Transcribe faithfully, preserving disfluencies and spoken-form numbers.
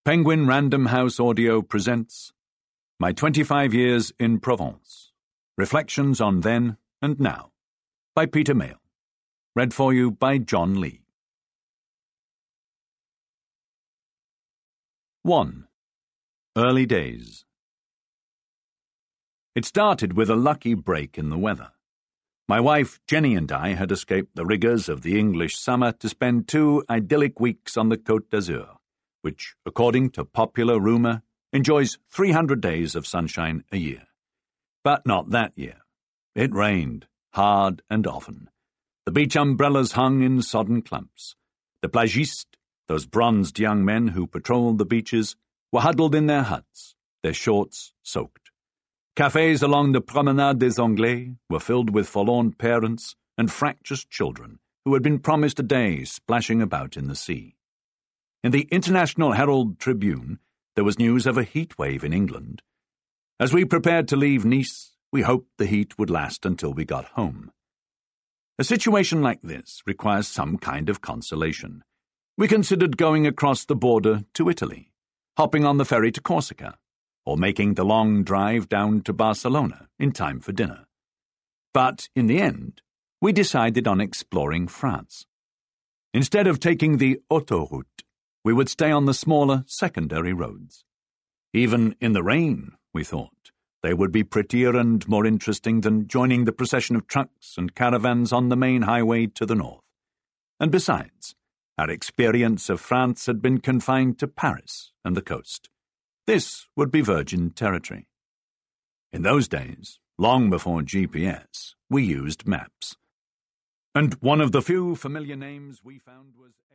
Penguin Random House Audio presents My twenty-five Years in Provence, Reflections on Then and Now, by Peter Mayle. Read for you by John Lee. one. Early Days. It started with a lucky break in the weather. My wife Jenny and I had escaped the rigours of the English summer to spend two idyllic weeks on the Côte d'Azur, which, according to popular rumour, enjoys three hundred days of sunshine a year. But not that year. It rained, hard and often. The beach umbrellas hung in sodden clumps. The plagistes, those bronzed young men who patrolled the beaches, were huddled in their huts, their shorts soaked. Cafés along the Promenade des Anglais were filled with forlorn parents and fractious children who had been promised a day splashing about in the sea. In the International Herald Tribune, there was news of a heat wave in England. As we prepared to leave Nice, we hoped the heat would last until we got home. A situation like this requires some kind of consolation. We considered going across the border to Italy, hopping on the ferry to Corsica, or making the long drive down to Barcelona in time for dinner. But in the end, we decided on exploring France. Instead of taking the autoroute, we would stay on the smaller secondary roads. Even in the rain, we thought, they would be prettier and more interesting than joining the procession of trucks and caravans on the main highway to the north. And besides, our experience of France had been confined to Paris and the coast. This would be virgin territory. In those days, long before G P S, we used maps. And one of the few familiar names we found was